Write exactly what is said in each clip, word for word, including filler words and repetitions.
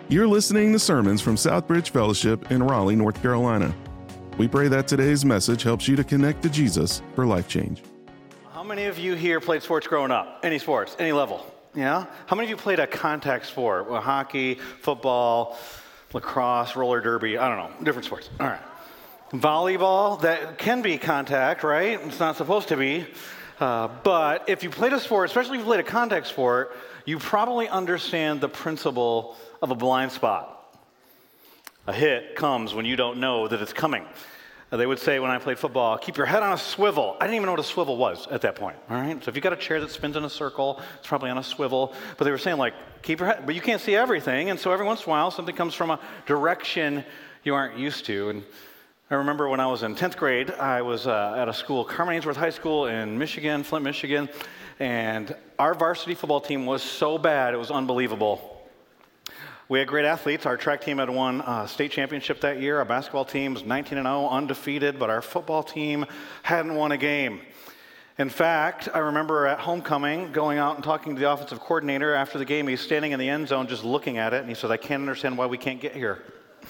You're listening to sermons from Southbridge Fellowship in Raleigh, North Carolina. We pray that today's message helps you to connect to Jesus for life change. How many of you here played sports growing up? Any sports, any level? Yeah? How many of you played a contact sport? Well, hockey, football, lacrosse, roller derby, I don't know, different sports. All right. Volleyball, that can be contact, right? It's not supposed to be. Uh, but if you played a sport, especially if you played a contact sport, you probably understand the principle of a blind spot. A hit comes when you don't know that it's coming. Uh, they would say when I played football, keep your head on a swivel. I didn't even know what a swivel was at that point, all right? So if you've got a chair that spins in a circle, it's probably on a swivel. But they were saying, like, keep your head, but you can't see everything. And so every once in a while, something comes from a direction you aren't used to. And I remember when I was in tenth grade, I was uh, at a school, Carmen Ainsworth High School in Michigan, Flint, Michigan, and our varsity football team was so bad, it was unbelievable. We had great athletes. Our track team had won a state championship that year. Our basketball team was nineteen and oh, undefeated, but our football team hadn't won a game. In fact, I remember at homecoming going out and talking to the offensive coordinator after the game. He's standing in the end zone just looking at it, and he says, I can't understand why we can't get here.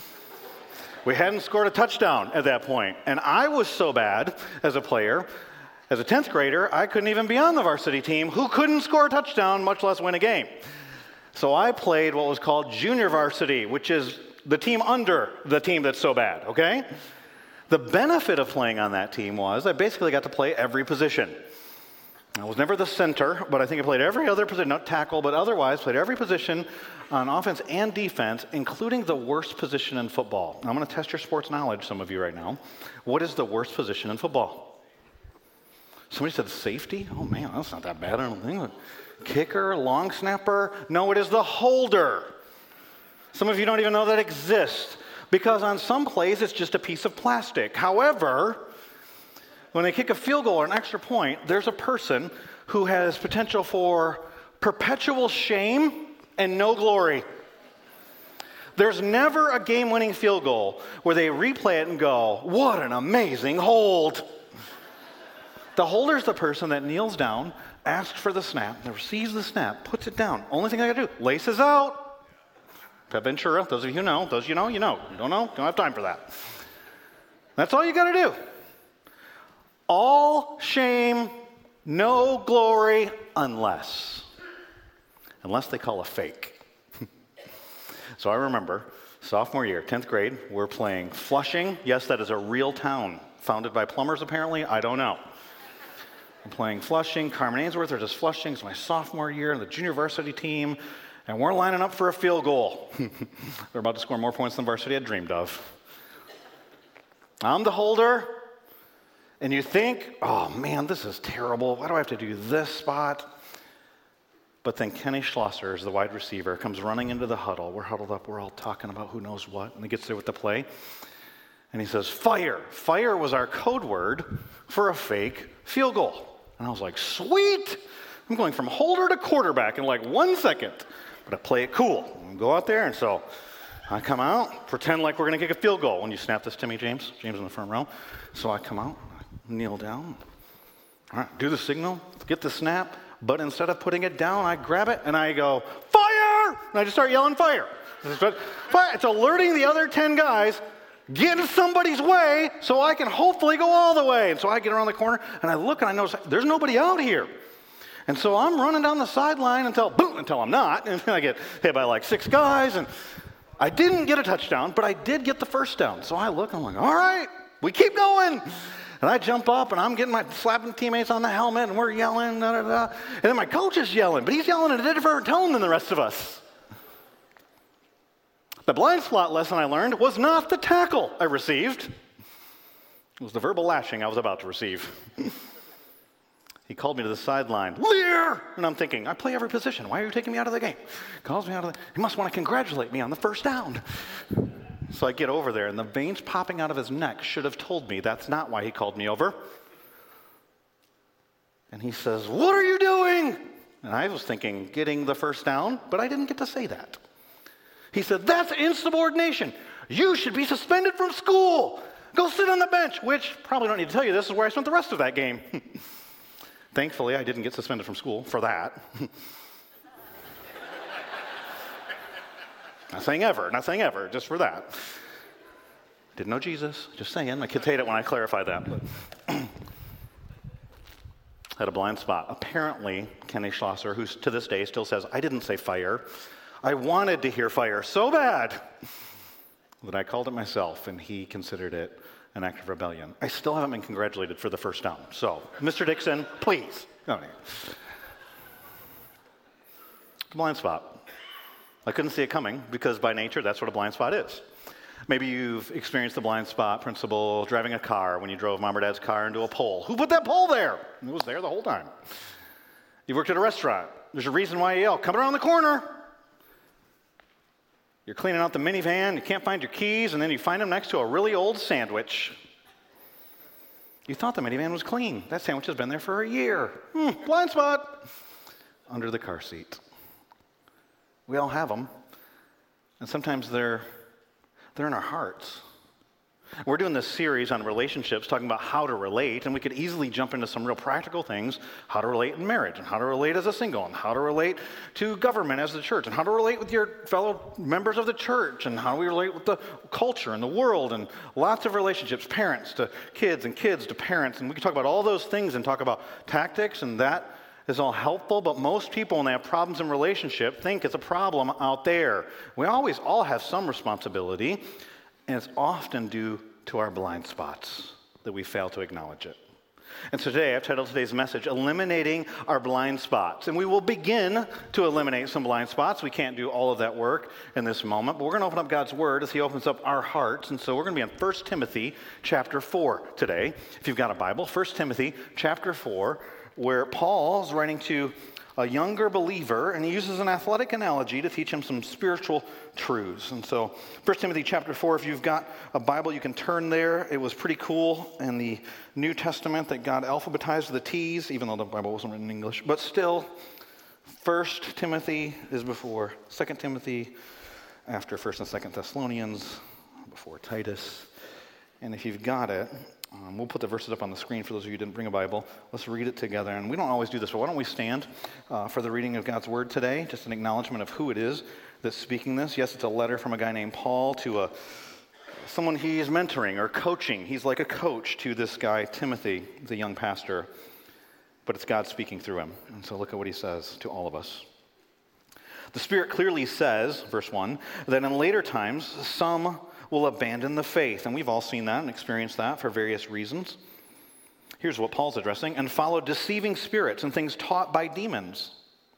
We hadn't scored a touchdown at that point. And I was so bad as a player, as a tenth grader, I couldn't even be on the varsity team who couldn't score a touchdown, much less win a game. So I played what was called junior varsity, which is the team under the team that's so bad, okay? The benefit of playing on that team was I basically got to play every position. I was never the center, but I think I played every other position, not tackle, but otherwise played every position on offense and defense, including the worst position in football. I'm going to test your sports knowledge, some of you right now. What is the worst position in football? Somebody said safety? Oh man, that's not that bad, I don't think. Kicker, long snapper? No, it is the holder. Some of you don't even know that exists, because on some plays it's just a piece of plastic. However, when they kick a field goal or an extra point, there's a person who has potential for perpetual shame and no glory. There's never a game-winning field goal where they replay it and go, what an amazing hold. The holder's the person that kneels down, asks for the snap, receives the snap, puts it down. Only thing I gotta do, laces out. Pep Ventura, those of you who know, those of you know, you know. You don't know, don't have time for that. That's all you gotta do. All shame, no glory, unless, unless they call a fake. So I remember, sophomore year, tenth grade, we're playing Flushing. Yes, that is a real town, founded by plumbers apparently, I don't know. I'm playing Flushing, Carmen Ainsworth, or just Flushing. It's my sophomore year in the junior varsity team, and we're lining up for a field goal. They're about to score more points than varsity had dreamed of. I'm the holder. And you think, oh man, this is terrible. Why do I have to do this spot? But then Kenny Schlosser, the wide receiver, comes running into the huddle. We're huddled up. We're all talking about who knows what. And he gets there with the play. And he says, fire. Fire was our code word for a fake field goal. And I was like, sweet. I'm going from holder to quarterback in like one second. But I play it cool. And go out there. And so I come out, pretend like we're going to kick a field goal. When you snap this to me, James. James in the front row. So I come out. Kneel down, all right, do the signal, get the snap, but instead of putting it down, I grab it and I go, fire! And I just start yelling fire. Fire! It's alerting the other ten guys, get in somebody's way so I can hopefully go all the way. And so I get around the corner and I look and I notice there's nobody out here. And so I'm running down the sideline until, boom, until I'm not. And then I get hit by like six guys. And I didn't get a touchdown, but I did get the first down. So I look and I'm like, all right, we keep going. And I jump up, and I'm getting my slapping teammates on the helmet, and we're yelling, da, da, da. And then my coach is yelling, but he's yelling at a different tone than the rest of us. The blind spot lesson I learned was not the tackle I received. It was the verbal lashing I was about to receive. He called me to the sideline, Lear! And I'm thinking, I play every position. Why are you taking me out of the game? Calls me out of the He must want to congratulate me on the first down. So I get over there, and the veins popping out of his neck should have told me that's not why he called me over. And he says, what are you doing? And I was thinking, getting the first down, but I didn't get to say that. He said, that's insubordination. You should be suspended from school. Go sit on the bench, which, probably don't need to tell you, this is where I spent the rest of that game. Thankfully, I didn't get suspended from school for that. not saying ever, not saying ever, just for that. Didn't know Jesus, just saying. My kids hate it when I clarify that. But had a blind spot. Apparently, Kenny Schlosser, who to this day still says, I didn't say fire. I wanted to hear fire so bad that I called it myself, and he considered it an act of rebellion. I still haven't been congratulated for the first down. So, Mister Dixon, please. No, no. Blind spot. I couldn't see it coming because by nature, that's what a blind spot is. Maybe you've experienced the blind spot principle driving a car when you drove mom or dad's car into a pole. Who put that pole there? It was there the whole time. You worked at a restaurant. There's a reason why you yell, coming around the corner. You're cleaning out the minivan, you can't find your keys, and then you find them next to a really old sandwich. You thought the minivan was clean. That sandwich has been there for a year. Hmm, blind spot. Under the car seat. We all have them. And sometimes they're They're in our hearts. We're doing this series on relationships, talking about how to relate, and we could easily jump into some real practical things, how to relate in marriage, and how to relate as a single, and how to relate to government as the church, and how to relate with your fellow members of the church, and how we relate with the culture and the world, and lots of relationships, parents to kids, and kids to parents, and we can talk about all those things and talk about tactics, and that is all helpful, but most people, when they have problems in relationship, think it's a problem out there. We always all have some responsibility, and it's often due to our blind spots that we fail to acknowledge it. And so today, I've titled today's message, Eliminating Our Blind Spots. And we will begin to eliminate some blind spots. We can't do all of that work in this moment, but we're going to open up God's Word as He opens up our hearts. And so we're going to be in First Timothy chapter four today. If you've got a Bible, First Timothy chapter four, where Paul's writing to a younger believer, and he uses an athletic analogy to teach him some spiritual truths. And so, First Timothy chapter four, if you've got a Bible, you can turn there. It was pretty cool in the New Testament that God alphabetized the T's, even though the Bible wasn't written in English. But still, First Timothy is before Second Timothy, after First and Second Thessalonians, before Titus. And if you've got it, Um, we'll put the verses up on the screen for those of you who didn't bring a Bible. Let's read it together. And we don't always do this, but why don't we stand uh, for the reading of God's Word today? Just an acknowledgement of who it is that's speaking this. Yes, it's a letter from a guy named Paul to a someone he is mentoring or coaching. He's like a coach to this guy, Timothy, the young pastor. But it's God speaking through him. And so look at what he says to all of us. The Spirit clearly says, verse one, that in later times some will abandon the faith. And we've all seen that and experienced that for various reasons. Here's what Paul's addressing. And follow deceiving spirits and things taught by demons.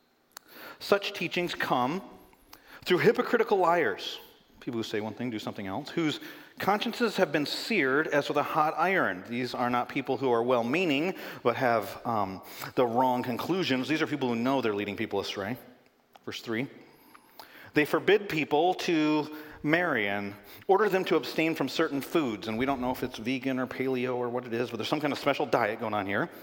Such teachings come through hypocritical liars, people who say one thing, do something else, whose consciences have been seared as with a hot iron. These are not people who are well-meaning, but have um, the wrong conclusions. These are people who know they're leading people astray. Verse three. They forbid people to marry and order them to abstain from certain foods. And we don't know if it's vegan or paleo or what it is, but there's some kind of special diet going on here,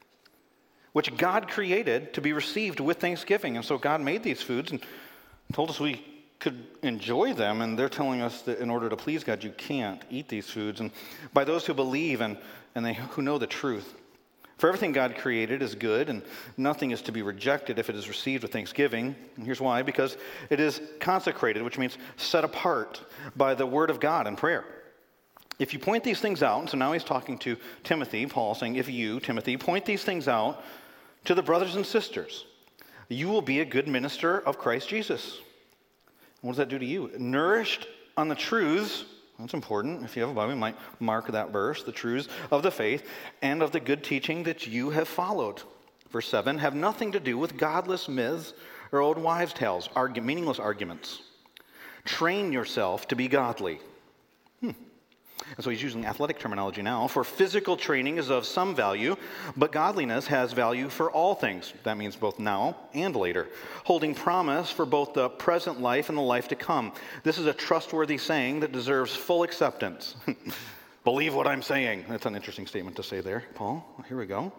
which God created to be received with thanksgiving. And so God made these foods and told us we could enjoy them. And they're telling us that in order to please God, you can't eat these foods. And by those who believe and, and they who know the truth. For everything God created is good, and nothing is to be rejected if it is received with thanksgiving. And here's why. Because it is consecrated, which means set apart by the word of God and prayer. If you point these things out, and so now he's talking to Timothy, Paul saying, if you, Timothy, point these things out to the brothers and sisters, you will be a good minister of Christ Jesus. And what does that do to you? Nourished on the truths. That's important. If you have a Bible, you might mark that verse, the truths of the faith and of the good teaching that you have followed. Verse seven, have nothing to do with godless myths or old wives' tales, argu- meaningless arguments. Train yourself to be godly. Hmm. And so he's using athletic terminology now. For physical training is of some value, but godliness has value for all things. That means both now and later. Holding promise for both the present life and the life to come. This is a trustworthy saying that deserves full acceptance. Believe what I'm saying. That's an interesting statement to say there, Paul. Here we go.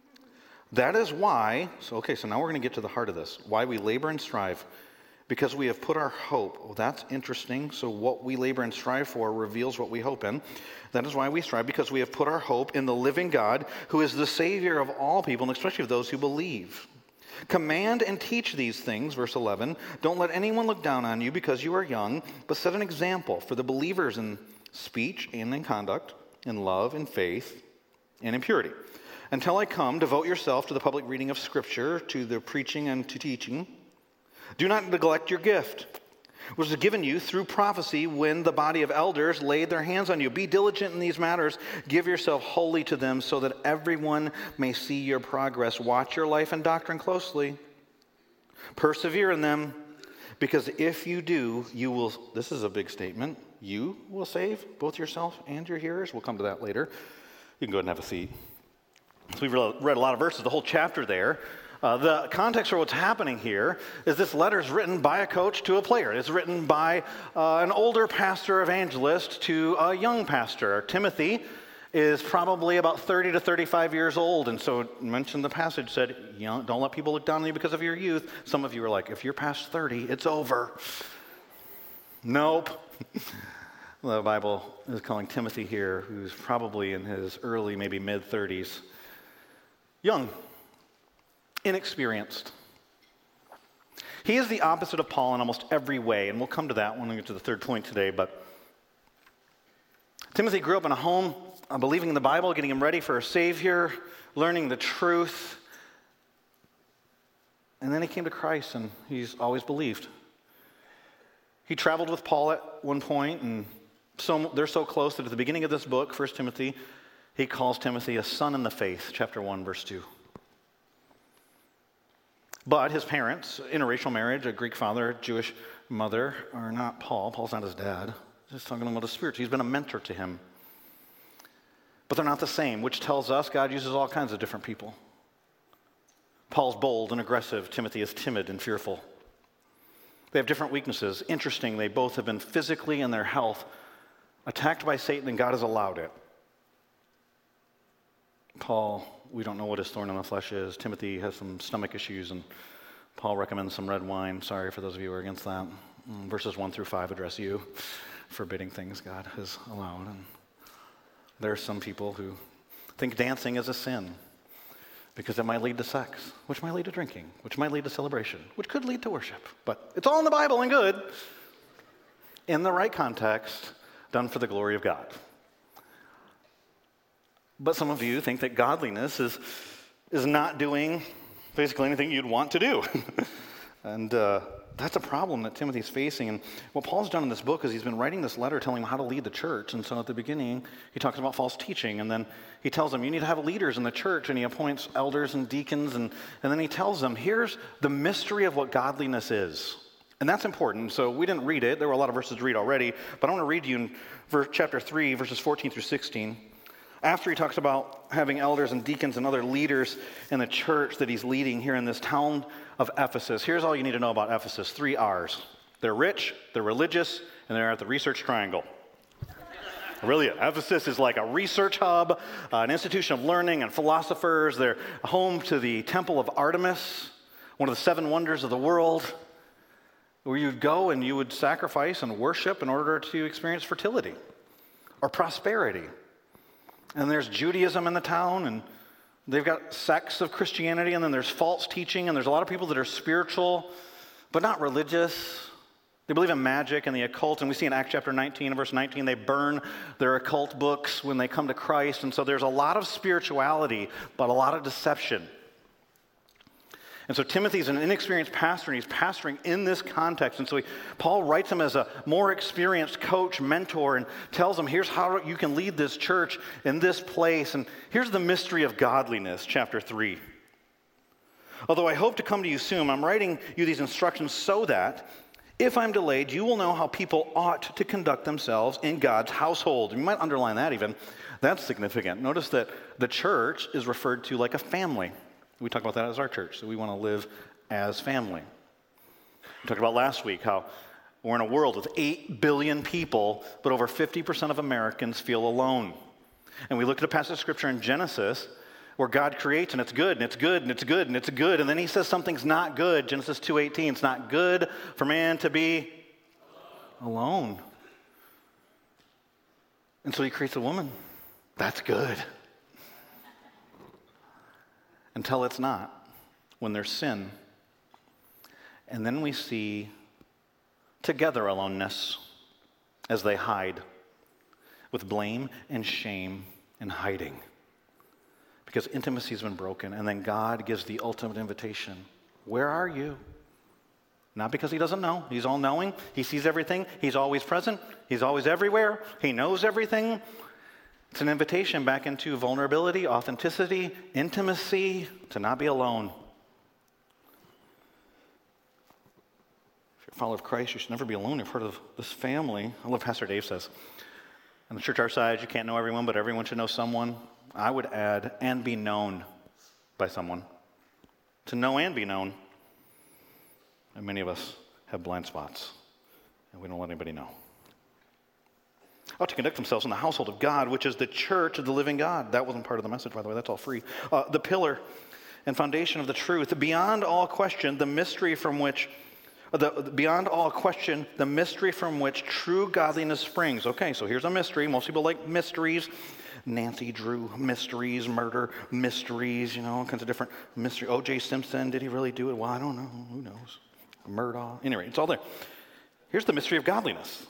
That is why, so okay, so now we're going to get to the heart of this. Why we labor and strive. Because we have put our hope. Well, that's interesting. So what we labor and strive for reveals what we hope in. That is why we strive, because we have put our hope in the living God, who is the Savior of all people, and especially of those who believe. Command and teach these things, verse eleven. Don't let anyone look down on you because you are young, but set an example for the believers in speech and in conduct, in love, in faith, and in purity. Until I come, devote yourself to the public reading of Scripture, to the preaching and to teaching. Do not neglect your gift, which was given you through prophecy when the body of elders laid their hands on you. Be diligent in these matters. Give yourself wholly to them so that everyone may see your progress. Watch your life and doctrine closely. Persevere in them, because if you do, you will, this is a big statement, you will save both yourself and your hearers. We'll come to that later. You can go ahead and have a seat. So we've read a lot of verses, the whole chapter there. Uh, the context for what's happening here is this letter is written by a coach to a player. It's written by uh, an older pastor evangelist to a young pastor. Timothy is probably about thirty to thirty-five years old, and so mentioned the passage said, you know, don't let people look down on you because of your youth. Some of you are like, if you're past thirty, it's over. Nope. The Bible is calling Timothy here, who's probably in his early, maybe mid-thirties, young. Inexperienced. He is the opposite of Paul in almost every way, and we'll come to that when we get to the third point today, but Timothy grew up in a home uh, believing in the Bible, getting him ready for a Savior, learning the truth, and then he came to Christ, and he's always believed. He traveled with Paul at one point, and so they're so close that at the beginning of this book, First Timothy, he calls Timothy a son in the faith, chapter one, verse two. But his parents, interracial marriage, a Greek father, a Jewish mother, are not Paul. Paul's not his dad. He's talking about his spirit. He's been a mentor to him. But they're not the same, which tells us God uses all kinds of different people. Paul's bold and aggressive. Timothy is timid and fearful. They have different weaknesses. Interesting, they both have been physically in their health attacked by Satan, and God has allowed it. Paul, we don't know what his thorn in the flesh is. Timothy has some stomach issues, and Paul recommends some red wine. Sorry for those of you who are against that. Verses one through five address you, forbidding things God has allowed. And there are some people who think dancing is a sin because it might lead to sex, which might lead to drinking, which might lead to celebration, which could lead to worship. But it's all in the Bible and good, in the right context, done for the glory of God. But some of you think that godliness is is not doing basically anything you'd want to do. and uh, that's a problem that Timothy's facing. And what Paul's done in this book is he's been writing this letter telling him how to lead the church. And so at the beginning, he talks about false teaching. And then he tells them, you need to have leaders in the church. And he appoints elders and deacons. And, and then he tells them, here's the mystery of what godliness is. And that's important. So we didn't read it. There were a lot of verses to read already. But I want to read you in verse, chapter three, verses fourteen through sixteen. After he talks about having elders and deacons and other leaders in the church that he's leading here in this town of Ephesus, here's all you need to know about Ephesus, three R's. They're rich, they're religious, and they're at the research triangle. Really, Ephesus is like a research hub, uh, an institution of learning and philosophers. They're home to the temple of Artemis, one of the seven wonders of the world, where you'd go and you would sacrifice and worship in order to experience fertility or prosperity. And there's Judaism in the town, and they've got sects of Christianity, and then there's false teaching, and there's a lot of people that are spiritual, but not religious. They believe in magic and the occult, and we see in Acts chapter nineteen, verse nineteen, they burn their occult books when they come to Christ, and so there's a lot of spirituality, but a lot of deception. And so Timothy's an inexperienced pastor, and he's pastoring in this context. And so he, Paul writes him as a more experienced coach, mentor, and tells him, here's how you can lead this church in this place. And here's the mystery of godliness, chapter three. Although I hope to come to you soon, I'm writing you these instructions so that, if I'm delayed, you will know how people ought to conduct themselves in God's household. You might underline that even. That's significant. Notice that the church is referred to like a family. We talk about that as our church, so we want to live as family. We talked about last week how we're in a world with eight billion people, but over fifty percent of Americans feel alone. And we looked at a passage of scripture in Genesis where God creates, and it's good, and it's good, and it's good, and it's good, and then he says something's not good. Genesis two eighteen, it's not good for man to be alone. And so he creates a woman. That's good. Until it's not. when there's sin. And then we see together aloneness as they hide with blame and shame and hiding. Because intimacy has been broken, and then God gives the ultimate invitation. Where are you? Not because he doesn't know. He's all-knowing. He sees everything. He's always present. He's always everywhere. He knows everything. It's an invitation back into vulnerability, authenticity, intimacy, to not be alone. If you're a follower of Christ, you should never be alone. You're part of this family. I love Pastor Dave says, in the church our size, you can't know everyone, but everyone should know someone. I would add, and be known by someone. To know and be known. And many of us have blind spots, and we don't let anybody know. Ought to conduct themselves in the household of God, which is the church of the living God. That wasn't part of the message, by the way. That's all free. Uh, the pillar and foundation of the truth. Beyond all question, the mystery from which, uh, the, beyond all question, the mystery from which true godliness springs. Okay, so here's a mystery. Most people like mysteries. Nancy Drew mysteries, murder mysteries, you know, all kinds of different mysteries. O J Simpson, did he really do it? Well, I don't know. Who knows? Murdaugh. Anyway, it's all there. Here's the mystery of godliness.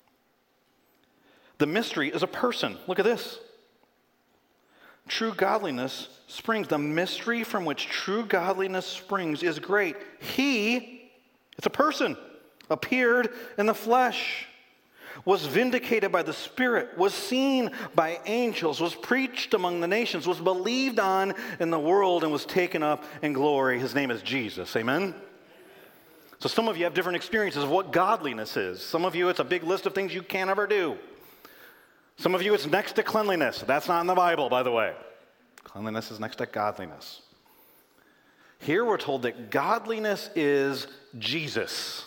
The mystery is a person. Look at this. True godliness springs. The mystery from which true godliness springs is great. He, it's a person, appeared in the flesh, was vindicated by the Spirit, was seen by angels, was preached among the nations, was believed on in the world, and was taken up in glory. His name is Jesus. Amen? So some of you have different experiences of what godliness is. Some of you, it's a big list of things you can't ever do. Some of you, it's next to cleanliness. That's not in the Bible, by the way. Cleanliness is next to godliness. Here we're told that godliness is Jesus.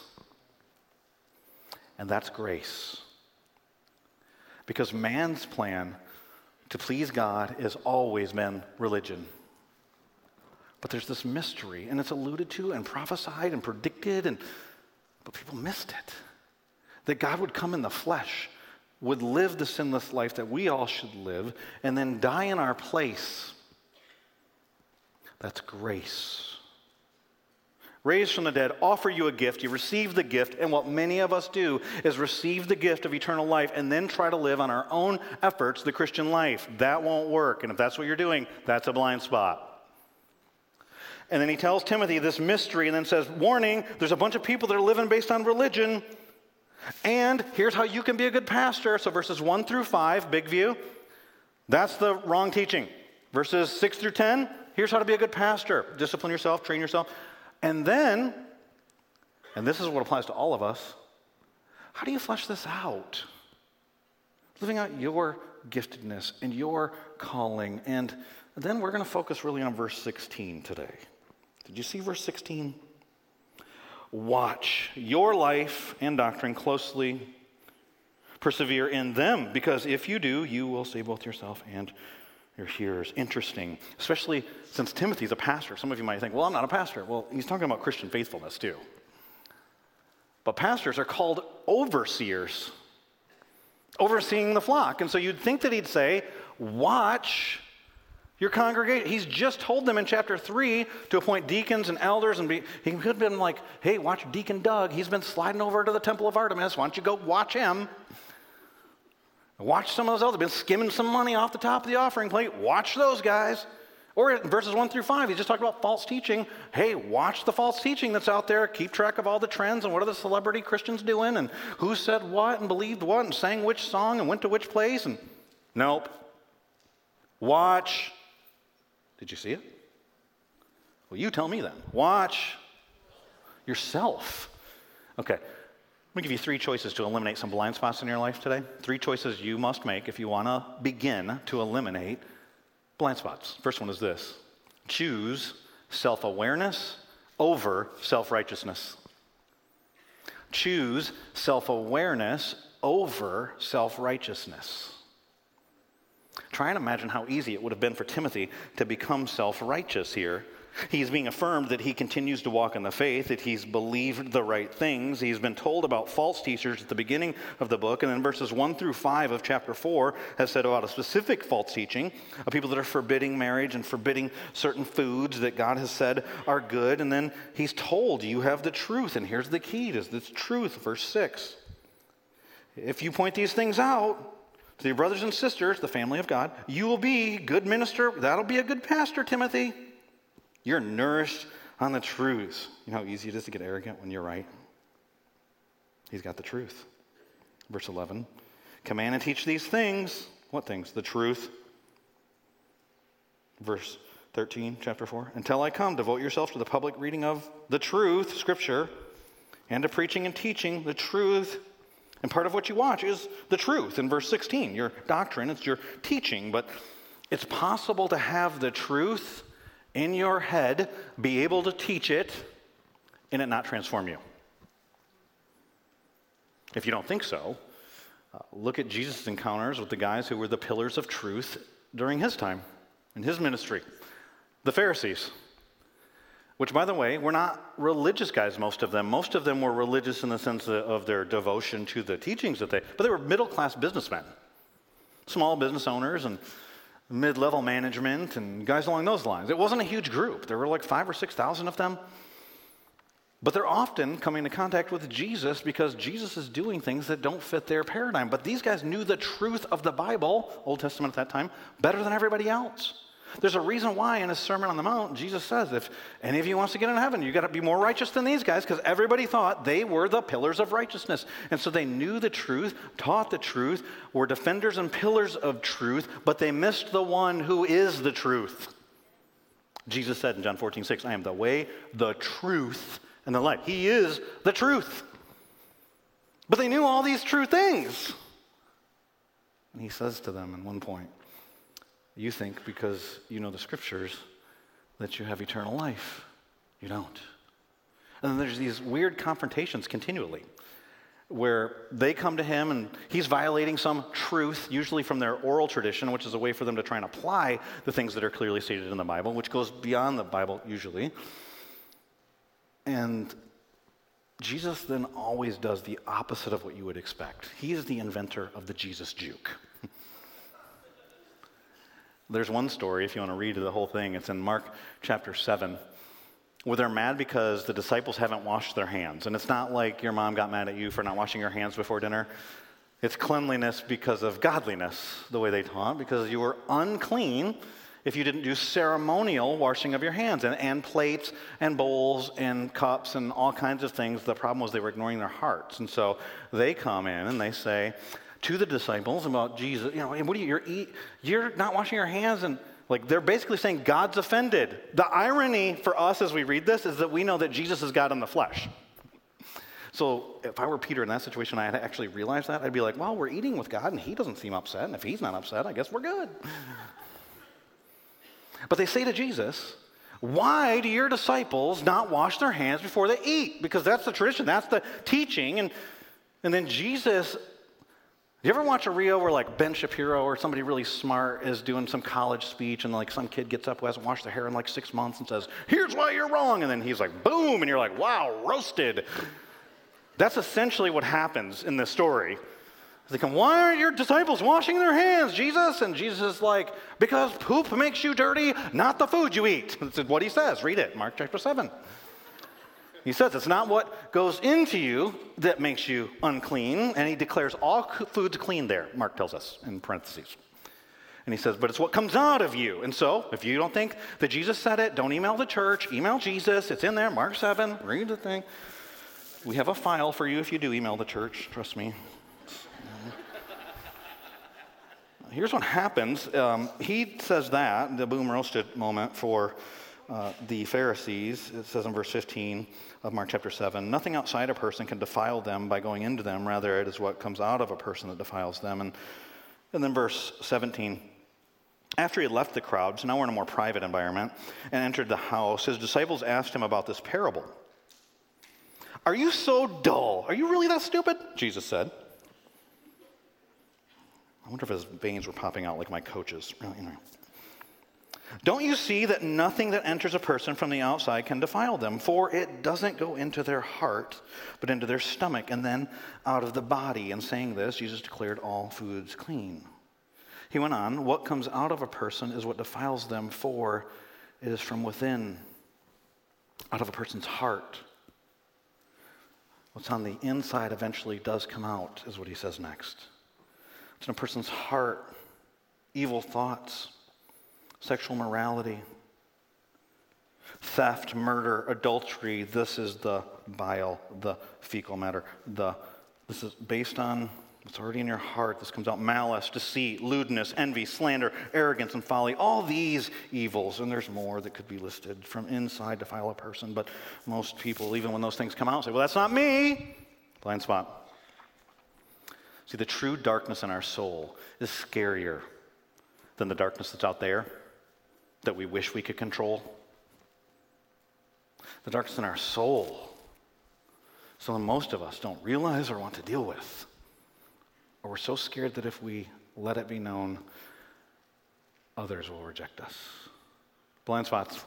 And that's grace. Because man's plan to please God has always been religion. But there's this mystery, and it's alluded to and prophesied and predicted, and but people missed it. That God would come in the flesh, would live the sinless life that we all should live, and then die in our place. That's grace. Raised from the dead, offer you a gift. You receive the gift, and what many of us do is receive the gift of eternal life and then try to live on our own efforts the Christian life. That won't work, and if that's what you're doing, that's a blind spot. And then he tells Timothy this mystery and then says, warning, there's a bunch of people that are living based on religion, and here's how you can be a good pastor. So verses one through five, big view, that's the wrong teaching. Verses six through ten, here's how to be a good pastor. Discipline yourself, train yourself. And then, and this is what applies to all of us, how do you flesh this out? Living out your giftedness and your calling. And then we're going to focus really on verse sixteen today. Did you see verse sixteen? Watch your life and doctrine closely. Persevere in them, because if you do, you will save both yourself and your hearers. Interesting, especially since Timothy's a pastor. Some of you might think, well, I'm not a pastor. Well, he's talking about Christian faithfulness too. But pastors are called overseers, overseeing the flock. And so you'd think that he'd say, watch your congregation. He's just told them in chapter three to appoint deacons and elders. And be, he could have been like, hey, watch Deacon Doug. He's been sliding over to the temple of Artemis. Why don't you go watch him? Watch some of those others. Been skimming some money off the top of the offering plate. Watch those guys. Or in verses one through five, he's just talking about false teaching. Hey, watch the false teaching that's out there. Keep track of all the trends and what are the celebrity Christians doing and who said what and believed what and sang which song and went to which place. And nope. Watch. Did you see it? Well, you tell me then. Watch yourself. Okay. Let me give you three choices to eliminate some blind spots in your life today. Three choices you must make if you want to begin to eliminate blind spots. First one is this. Choose self-awareness over self-righteousness. Choose self-awareness over self-righteousness. Try and imagine how easy it would have been for Timothy to become self-righteous here. He's being affirmed that he continues to walk in the faith, that he's believed the right things. He's been told about false teachers at the beginning of the book, and then verses one through five of chapter four have said about a specific false teaching of people that are forbidding marriage and forbidding certain foods that God has said are good. And then he's told, you have the truth, and here's the key to this truth, verse six. If you point these things out to your brothers and sisters, the family of God, you will be a good minister. That'll be a good pastor, Timothy. You're nourished on the truth. You know how easy it is to get arrogant when you're right? He's got the truth. Verse eleven, command and teach these things. What things? The truth. Verse thirteen, chapter four. Until I come, devote yourself to the public reading of the truth, Scripture, and to preaching and teaching the truth. And part of what you watch is the truth. In verse sixteen, your doctrine, it's your teaching. But it's possible to have the truth in your head, be able to teach it, and it not transform you. If you don't think so, uh, look at Jesus' encounters with the guys who were the pillars of truth during his time, in his ministry. The Pharisees, which, by the way, were not religious guys, most of them. Most of them were religious in the sense of their devotion to the teachings that they, but they were middle-class businessmen, small business owners and mid-level management and guys along those lines. It wasn't a huge group. There were like five or six thousand of them. But they're often coming into contact with Jesus because Jesus is doing things that don't fit their paradigm. But these guys knew the truth of the Bible, Old Testament at that time, better than everybody else. There's a reason why in his Sermon on the Mount, Jesus says, if any of you wants to get into heaven, you got to be more righteous than these guys, because everybody thought they were the pillars of righteousness. And so they knew the truth, taught the truth, were defenders and pillars of truth, but they missed the one who is the truth. Jesus said in John fourteen six, I am the way, the truth, and the life. He is the truth. But they knew all these true things. And he says to them at one point, you think because you know the Scriptures that you have eternal life. You don't. And then there's these weird confrontations continually where they come to him and he's violating some truth, usually from their oral tradition, which is a way for them to try and apply the things that are clearly stated in the Bible, which goes beyond the Bible usually. And Jesus then always does the opposite of what you would expect. He is the inventor of the Jesus juke. There's one story, if you want to read the whole thing, it's in Mark chapter seven, where they're mad because the disciples haven't washed their hands. And it's not like your mom got mad at you for not washing your hands before dinner. It's cleanliness because of godliness, the way they taught, because you were unclean if you didn't do ceremonial washing of your hands, and, and plates and bowls and cups and all kinds of things. The problem was they were ignoring their hearts. And so they come in and they say to the disciples about Jesus, you know, what do you, you're, eat, you're not washing your hands, and like they're basically saying God's offended. The irony for us as we read this is that we know that Jesus is God in the flesh. So if I were Peter in that situation, I had actually realized that, I'd be like, well, we're eating with God and he doesn't seem upset, and if he's not upset, I guess we're good. But they say to Jesus, why do your disciples not wash their hands before they eat? Because that's the tradition, that's the teaching. And, and then Jesus, you ever watch a reel where like Ben Shapiro or somebody really smart is doing some college speech and like some kid gets up who hasn't washed their hair in like six months and says, here's why you're wrong. And then he's like, boom. And you're like, wow, roasted. That's essentially what happens in this story. They come, why aren't your disciples washing their hands, Jesus? And Jesus is like, because poop makes you dirty, not the food you eat. That's what he says. Read it, Mark chapter seven. He says it's not what goes into you that makes you unclean, and he declares all foods clean there, Mark tells us in parentheses. And he says, but it's what comes out of you. And so, if you don't think that Jesus said it, don't email the church, email Jesus. It's in there, Mark seven, read the thing. We have a file for you if you do email the church, trust me. Here's what happens. Um, he says that, the boom roasted moment for uh, the Pharisees. It says in verse fifteen of Mark chapter seven, nothing outside a person can defile them by going into them. Rather, it is what comes out of a person that defiles them. And, and then verse seventeen, after he left the crowd, so now we're in a more private environment, and entered the house, his disciples asked him about this parable. Are you so dull? Are you really that stupid? Jesus said. I wonder if his veins were popping out like my coach's. You know. Don't you see that nothing that enters a person from the outside can defile them? For it doesn't go into their heart, but into their stomach, and then out of the body. And saying this, Jesus declared all foods clean. He went on, what comes out of a person is what defiles them, for it is from within, out of a person's heart. What's on the inside eventually does come out, is what he says next. It's in a person's heart, evil thoughts, sexual morality, theft, murder, adultery. This is the bile, the fecal matter. The, this is based on what's already in your heart. This comes out: malice, deceit, lewdness, envy, slander, arrogance, and folly. All these evils, and there's more that could be listed, from inside defile a person. But most people, even when those things come out, say, well, that's not me. Blind spot. See, the true darkness in our soul is scarier than the darkness that's out there that we wish we could control. The darkness in our soul, something most of us don't realize or want to deal with. Or we're so scared that if we let it be known, others will reject us. Blind spots.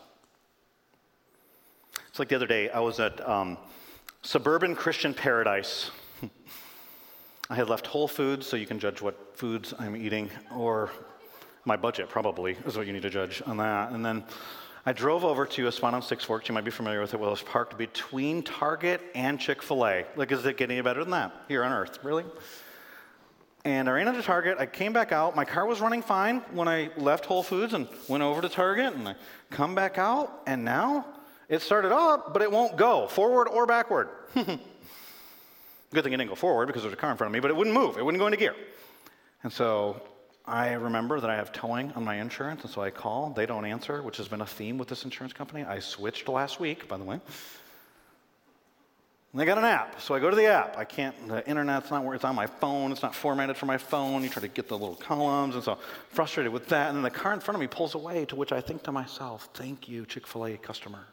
It's like the other day, I was at um, Suburban Christian Paradise. I had left Whole Foods, so you can judge what foods I'm eating, or my budget probably is what you need to judge on that. And then I drove over to a spot on Six Forks. You might be familiar with it. Well, it was parked between Target and Chick-fil-A. Like, is it getting any better than that here on earth? Really? And I ran into Target. I came back out. My car was running fine when I left Whole Foods and went over to Target. And I come back out, and now it started up, but it won't go forward or backward. Good thing it didn't go forward because there's a car in front of me, but it wouldn't move. It wouldn't go into gear. And so I remember that I have towing on my insurance, and so I call. They don't answer, which has been a theme with this insurance company. I switched last week, by the way. And they got an app, so I go to the app. I can't, the internet's not where it's on my phone. It's not formatted for my phone. You try to get the little columns, and so frustrated with that. And then the car in front of me pulls away, to which I think to myself, thank you, Chick-fil-A customer.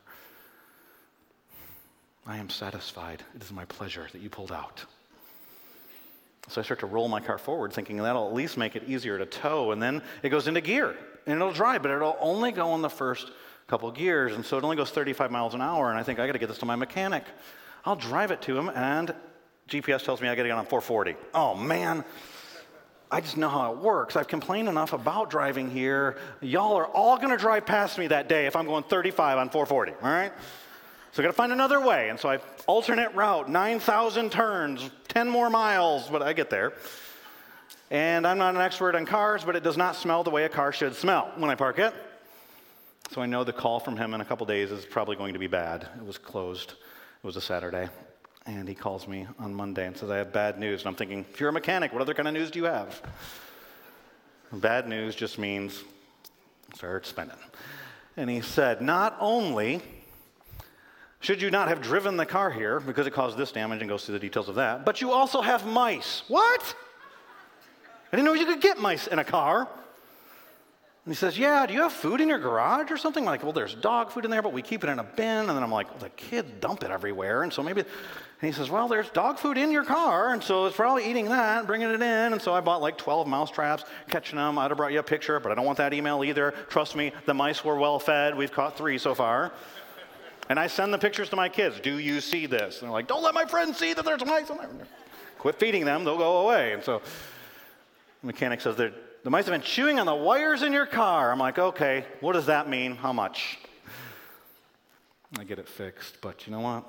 I am satisfied. It is my pleasure that you pulled out. So I start to roll my car forward, thinking that'll at least make it easier to tow, and then it goes into gear, and it'll drive, but it'll only go in the first couple gears, and so it only goes thirty-five miles an hour, and I think I got to get this to my mechanic. I'll drive it to him, and G P S tells me I got to get on four forty. Oh, man. I just know how it works. I've complained enough about driving here. Y'all are all going to drive past me that day if I'm going thirty-five on four forty, all right? So I got to find another way, and so I alternate route, nine thousand turns, ten more miles, but I get there. And I'm not an expert on cars, but it does not smell the way a car should smell when I park it. So I know the call from him in a couple days is probably going to be bad. It was closed. It was a Saturday. And he calls me on Monday and says, I have bad news. And I'm thinking, if you're a mechanic, what other kind of news do you have? Bad news just means start spinning. And he said, not only should you not have driven the car here because it caused this damage, and goes through the details of that, but you also have mice. What? I didn't know you could get mice in a car. And he says, yeah, do you have food in your garage or something? I'm like, well, there's dog food in there, but we keep it in a bin. And then I'm like, well, the kids dump it everywhere. And so maybe, and he says, well, there's dog food in your car. And so it's probably eating that, bringing it in. And so I bought like twelve mouse traps, catching them. I'd have brought you a picture, but I don't want that email either. Trust me, the mice were well fed. We've caught three so far. And I send the pictures to my kids. Do you see this? And they're like, don't let my friends see that there's mice in there. Quit feeding them. They'll go away. And so the mechanic says, the mice have been chewing on the wires in your car. I'm like, okay, what does that mean? How much? I get it fixed. But you know what?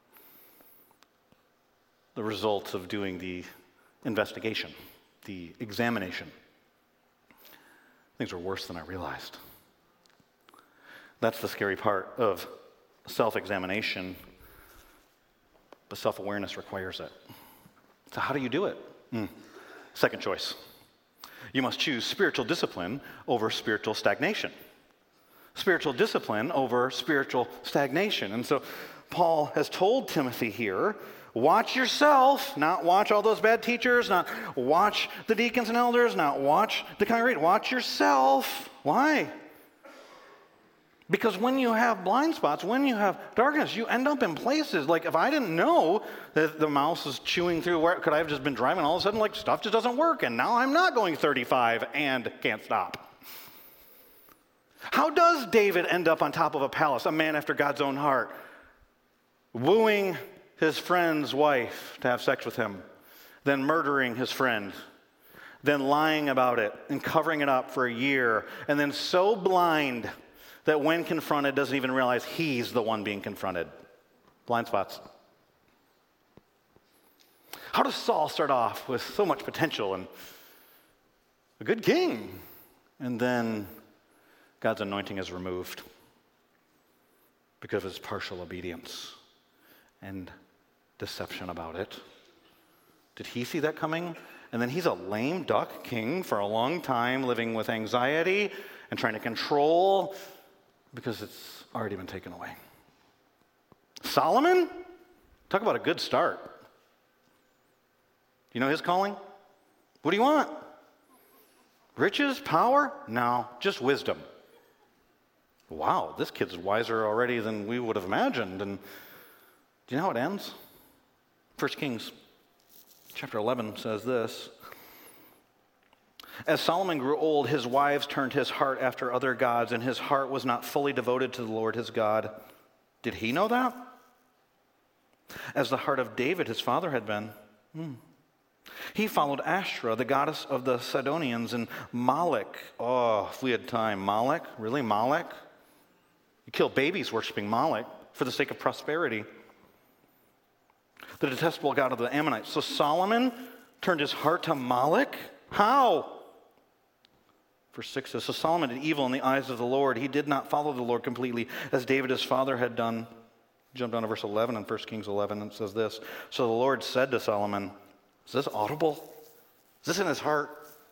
The results of doing the investigation, the examination, things were worse than I realized. That's the scary part of self-examination, but self-awareness requires it. So how do you do it? Mm. Second choice. You must choose spiritual discipline over spiritual stagnation. Spiritual discipline over spiritual stagnation. And so Paul has told Timothy here, watch yourself, not watch all those bad teachers, not watch the deacons and elders, not watch the congregation. Watch yourself. Why? Because when you have blind spots, when you have darkness, you end up in places, like if I didn't know that the mouse is chewing through, where could I have just been driving, all of a sudden, like stuff just doesn't work, and now I'm not going thirty-five and can't stop. How does David end up on top of a palace, a man after God's own heart, wooing his friend's wife to have sex with him, then murdering his friend, then lying about it and covering it up for a year, and then so blind that when confronted doesn't even realize he's the one being confronted? Blind spots. How does Saul start off with so much potential and a good king, and then God's anointing is removed because of his partial obedience and deception about it? Did he see that coming? And then he's a lame duck king for a long time, living with anxiety and trying to control because it's already been taken away. Solomon? Talk about a good start. You know his calling? What do you want? Riches? Power? No, just wisdom. Wow, this kid's wiser already than we would have imagined. And do you know how it ends? First Kings chapter eleven says this. As Solomon grew old, his wives turned his heart after other gods, and his heart was not fully devoted to the Lord his God. Did he know that? As the heart of David, his father, had been. Hmm. He followed Ashtoreth, the goddess of the Sidonians, and Moloch. Oh, if we had time. Moloch? Really, Moloch? You kill babies worshiping Moloch for the sake of prosperity. The detestable god of the Ammonites. So Solomon turned his heart to Moloch? How? Verse six says, so Solomon did evil in the eyes of the Lord. He did not follow the Lord completely, as David his father had done. Jump down to verse eleven in First Kings eleven, and it says this. So the Lord said to Solomon, is this audible? Is this in his heart?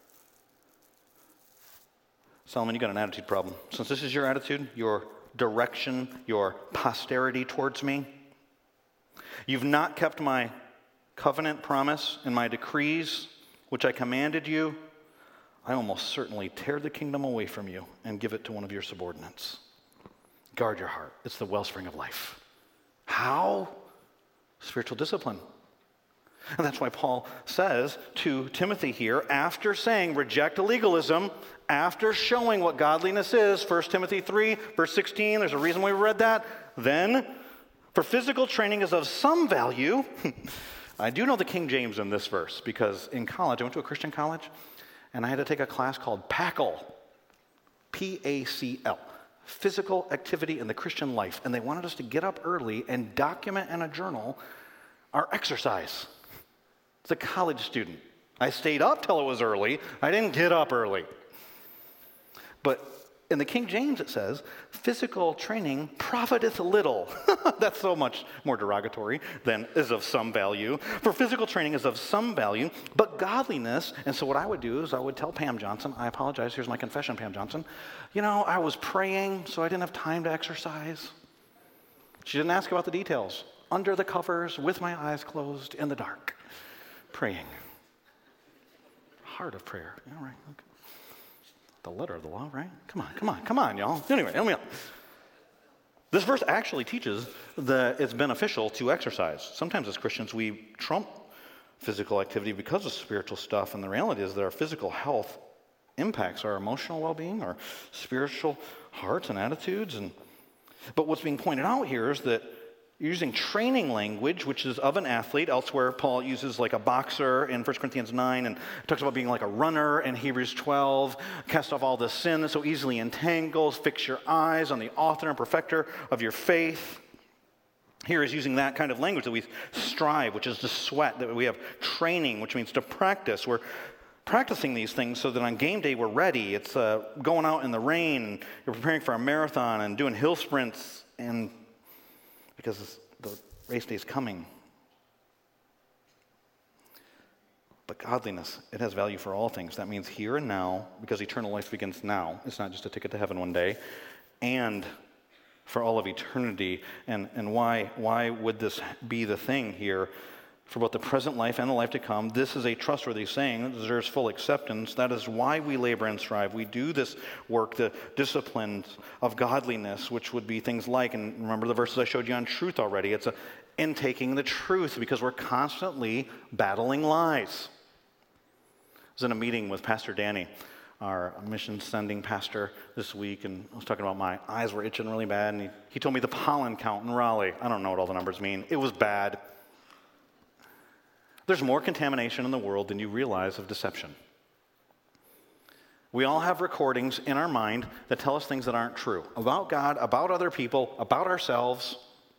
Solomon, you got an attitude problem. Since this is your attitude, your direction, your posterity towards me, you've not kept my covenant promise and my decrees, which I commanded you, I almost certainly tear the kingdom away from you and give it to one of your subordinates. Guard your heart. It's the wellspring of life. How? Spiritual discipline. And that's why Paul says to Timothy here, after saying reject legalism, after showing what godliness is, First Timothy three, verse sixteen, there's a reason we read that. Then, for physical training is of some value. I do know the King James in this verse because in college, I went to a Christian college, and I had to take a class called P A C L, P A C L, Physical Activity in the Christian Life. And they wanted us to get up early and document in a journal our exercise. It's a college student. I stayed up till it was early. I didn't get up early. But in the King James it says, physical training profiteth little. That's so much more derogatory than is of some value. For physical training is of some value, but godliness, and so what I would do is I would tell Pam Johnson, I apologize, here's my confession, Pam Johnson. You know, I was praying, so I didn't have time to exercise. She didn't ask about the details. Under the covers, with my eyes closed, in the dark. Praying. Heart of prayer. All right. Okay. The letter of the law, right? Come on, come on, come on, y'all. Anyway, help me out. This verse actually teaches that it's beneficial to exercise. Sometimes as Christians, we trump physical activity because of spiritual stuff, and the reality is that our physical health impacts our emotional well-being, our spiritual hearts and attitudes. And but what's being pointed out here is that using training language, which is of an athlete. Elsewhere, Paul uses like a boxer in First Corinthians nine, and talks about being like a runner in Hebrews twelve. Cast off all the sin that so easily entangles. Fix your eyes on the author and perfecter of your faith. Here is using that kind of language that we strive, which is to sweat, that we have training, which means to practice. We're practicing these things so that on game day we're ready. It's uh, going out in the rain, you're preparing for a marathon and doing hill sprints, and because the race day is coming. But godliness, it has value for all things. That means here and now, because eternal life begins now. It's not just a ticket to heaven one day. And for all of eternity. And, and why, why would this be the thing here? For both the present life and the life to come, this is a trustworthy saying that deserves full acceptance. That is why we labor and strive. We do this work, the disciplines of godliness, which would be things like, and remember the verses I showed you on truth already, it's a intaking the truth because we're constantly battling lies. I was in a meeting with Pastor Danny our mission sending pastor this week, and I was talking about my eyes were itching really bad, and he, he told me the pollen count in Raleigh. I don't know what all the numbers mean. It was bad. There's more contamination in the world than you realize of deception. We all have recordings in our mind that tell us things that aren't true about God, about other people, about ourselves.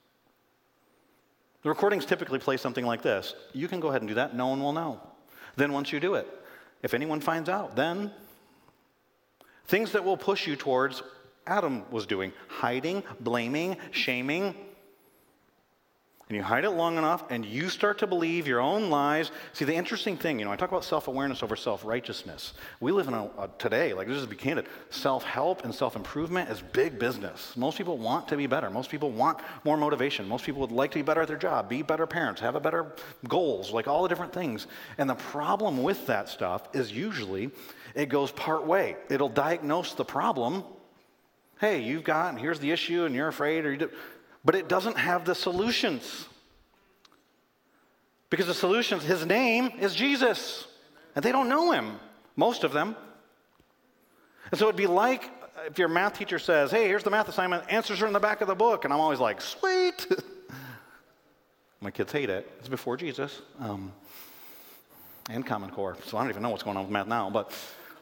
The recordings typically play something like this. You can go ahead and do that. No one will know. Then once you do it, if anyone finds out, then things that will push you towards Adam was doing, hiding, blaming, shaming. And you hide it long enough, and you start to believe your own lies. See, the interesting thing, you know, I talk about self-awareness over self-righteousness. We live in a, a today, like just to be candid, self-help and self-improvement is big business. Most people want to be better. Most people want more motivation. Most people would like to be better at their job, be better parents, have a better goals, like all the different things. And the problem with that stuff is usually it goes part way. It'll diagnose the problem. Hey, you've got, and here's the issue, and you're afraid, or you do. But it doesn't have the solutions. Because the solutions, his name is Jesus. And they don't know him, most of them. And so it'd be like if your math teacher says, hey, here's the math assignment, answers are in the back of the book. And I'm always like, sweet. My kids hate it. It's before Jesus. Um, and Common Core. So I don't even know what's going on with math now. But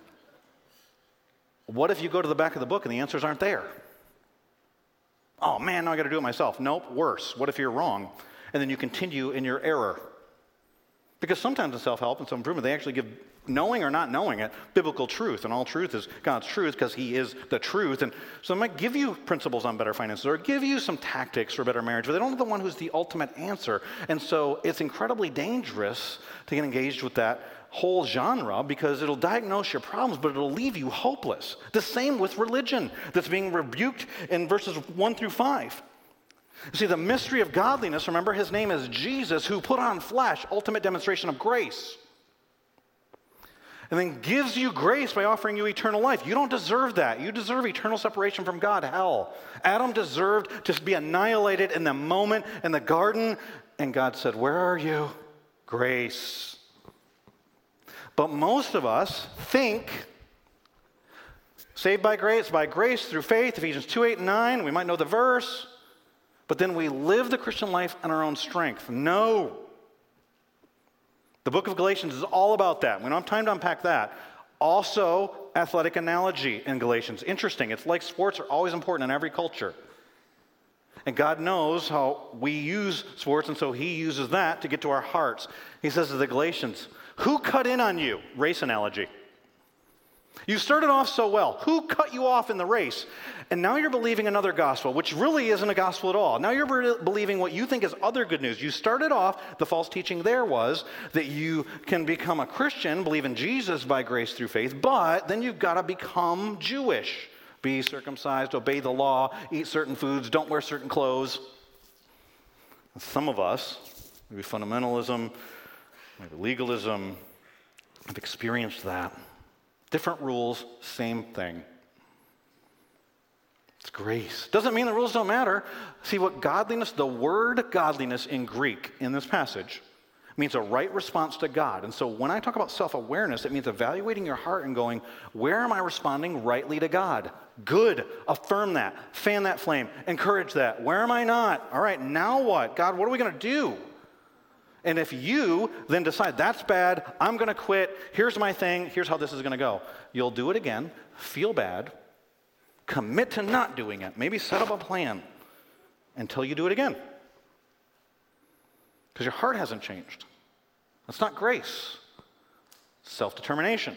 what if you go to the back of the book and the answers aren't there? Oh, man, now I got to do it myself. Nope, worse. What if you're wrong? And then you continue in your error. Because sometimes in self-help and self-improvement, they actually give, knowing or not knowing it, biblical truth. And all truth is God's truth because he is the truth. And so they might give you principles on better finances or give you some tactics for better marriage, but they don't have the one who's the ultimate answer. And so it's incredibly dangerous to get engaged with that whole genre because it'll diagnose your problems, but it'll leave you hopeless. The same with religion that's being rebuked in verses one through five. You see, the mystery of godliness, remember his name is Jesus, who put on flesh, ultimate demonstration of grace. And then gives you grace by offering you eternal life. You don't deserve that. You deserve eternal separation from God, hell. Adam deserved to be annihilated in the moment in the garden, and God said, where are you? Grace. But most of us think, saved by grace, by grace through faith, Ephesians two, eight, and nine, we might know the verse, but then we live the Christian life in our own strength. No. The book of Galatians is all about that. We don't have time to unpack that. Also, athletic analogy in Galatians. Interesting. It's like sports are always important in every culture. And God knows how we use sports, and so he uses that to get to our hearts. He says to the Galatians, who cut in on you? Race analogy. You started off so well. Who cut you off in the race? And now you're believing another gospel, which really isn't a gospel at all. Now you're be- believing what you think is other good news. You started off, the false teaching there was that you can become a Christian, believe in Jesus by grace through faith, but then you've got to become Jewish. Be circumcised, obey the law, eat certain foods, don't wear certain clothes. Some of us, maybe fundamentalism, maybe legalism, have experienced that. Different rules, same thing. It's grace. Doesn't mean the rules don't matter. See what godliness, the word godliness in Greek in this passage means a right response to God. And so when I talk about self-awareness, it means evaluating your heart and going, where am I responding rightly to God? Good. Affirm that. Fan that flame. Encourage that. Where am I not? All right, now what? God, what are we going to do? And if you then decide, that's bad, I'm going to quit, here's my thing, here's how this is going to go. You'll do it again, feel bad, commit to not doing it, maybe set up a plan until you do it again. Because your heart hasn't changed. That's not grace. Self-determination.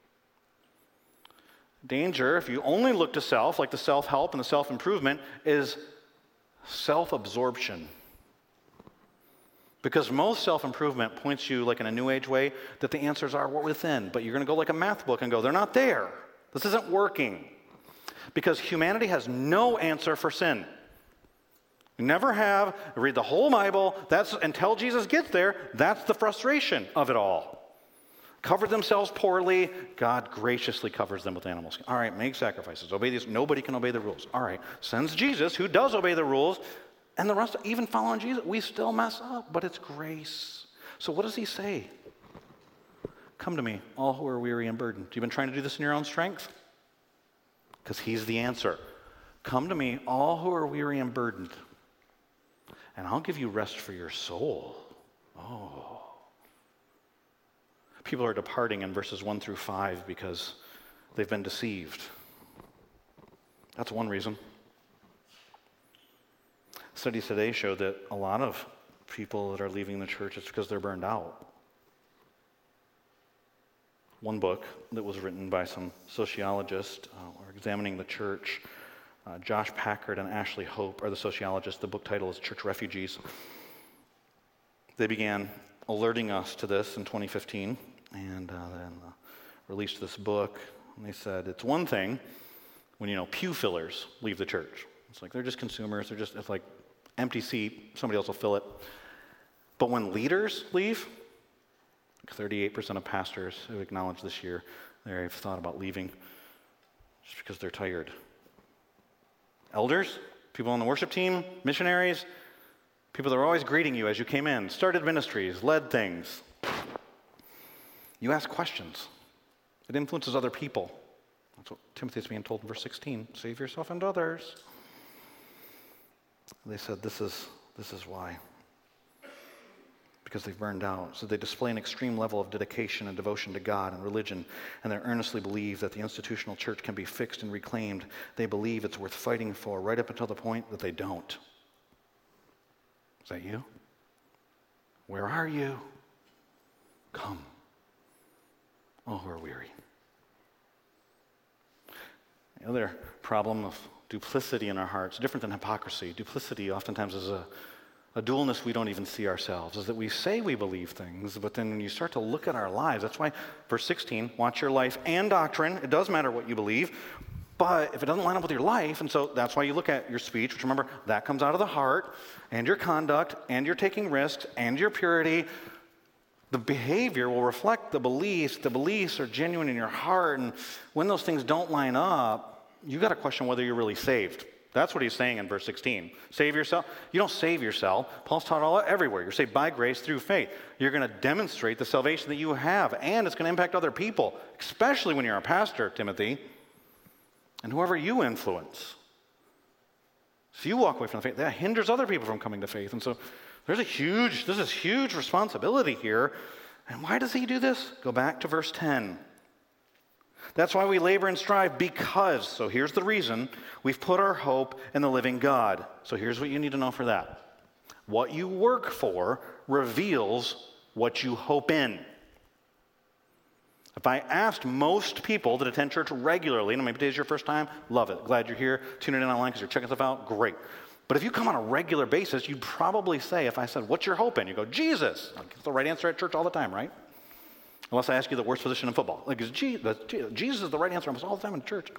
Danger, if you only look to self, like the self-help and the self-improvement, is self-absorption. Because most self-improvement points you, like in a New Age way, that the answers are within. But you're going to go like a math book and go, they're not there. This isn't working. Because humanity has no answer for sin. You never have. Read the whole Bible. That's until Jesus gets there, that's the frustration of it all. Covered themselves poorly, God graciously covers them with animals. All right, make sacrifices. Obey these. Nobody can obey the rules. All right, sends Jesus, who does obey the rules, and the rest, even following Jesus, we still mess up, but it's grace. So what does he say? Come to me, all who are weary and burdened. You've been trying to do this in your own strength? Because he's the answer. Come to me, all who are weary and burdened, and I'll give you rest for your soul. Oh. People are departing in verses one through five because they've been deceived. That's one reason. Studies today show that a lot of people that are leaving the church, it's because they're burned out. One book that was written by some sociologists uh, are examining the church. Uh, Josh Packard and Ashley Hope are the sociologists. The book title is Church Refugees. They began alerting us to this in twenty fifteen and uh, then uh, released this book. And they said it's one thing when, you know, pew fillers leave the church. It's like they're just consumers. They're just, it's like empty seat. Somebody else will fill it. But when leaders leave, thirty-eight percent of pastors who acknowledged this year they've thought about leaving just because they're tired. Elders, people on the worship team, missionaries, people that were always greeting you as you came in, started ministries, led things. You ask questions. It influences other people. That's what Timothy is being told in verse sixteen. Save yourself and others. They said this is this is why. Because they've burned out. So they display an extreme level of dedication and devotion to God and religion, and they earnestly believe that the institutional church can be fixed and reclaimed. They believe it's worth fighting for right up until the point that they don't. Is that you? Where are you? Come. Oh, who are weary. The other problem of duplicity in our hearts, different than hypocrisy. Duplicity oftentimes is a A dualness we don't even see ourselves, is that we say we believe things, but then when you start to look at our lives, that's why verse sixteen, watch your life and doctrine. It does matter what you believe, but if it doesn't line up with your life, and so that's why you look at your speech, which remember, that comes out of the heart, and your conduct, and your taking risks, and your purity. The behavior will reflect the beliefs. The beliefs are genuine in your heart, and when those things don't line up, you got to question whether you're really saved. That's what he's saying in verse sixteen. Save yourself. You don't save yourself. Paul's taught all everywhere. You're saved by grace through faith. You're going to demonstrate the salvation that you have, and it's going to impact other people, especially when you're a pastor, Timothy, and whoever you influence. If you walk away from the faith, that hinders other people from coming to faith. And so there's a huge, there's this huge responsibility here. And why does he do this? Go back to verse ten. That's why we labor and strive, because, so here's the reason, we've put our hope in the living God. So here's what you need to know for that. What you work for reveals what you hope in. If I asked most people that attend church regularly, and maybe today's your first time, love it. Glad you're here, tuning in online because you're checking stuff out, great. But if you come on a regular basis, you'd probably say, if I said, what's your hope in? You go, Jesus. That's the right answer at church all the time, right? Unless I ask you the worst position in football. Like, is Jesus, Jesus is the right answer almost all the time in church.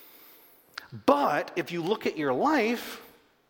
But if you look at your life,